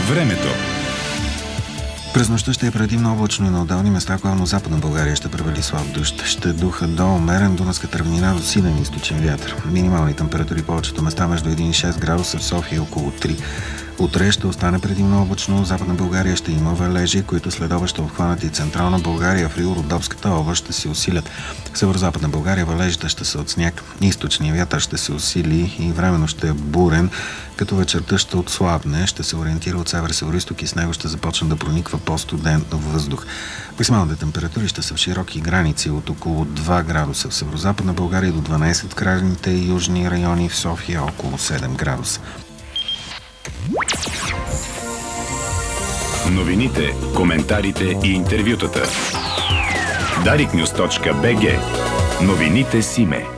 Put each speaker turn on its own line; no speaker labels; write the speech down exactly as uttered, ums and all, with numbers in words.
Времето.
През нощта ще е предимно облачно и на отделни места, главно западна България ще превали слаб дъжд. Ще духа до умерен дунавска равнина до силен източен вятър. Минимални температури повечето места между един и шест градуса, в София около три. Утре ще остане предимно облачно. Западна България ще има валежи, които следобед ще обхванат и централна България. В Рило-Родопската област ще се усилят. В северо-западна България валежите ще са от сняг. Източният вятър ще се усили и временно ще е бурен, като вечерта ще отслабне, ще се ориентира от север-североизток и с него ще започне да прониква по-студен въздух. Максималните температури ще са в широки граници от около два градуса в северо-западна България до дванадесет в крайните и южни райони, в София около седем градуса.
Новините, коментарите и интервютата. дарик нюз точка би джи. Новините Симе.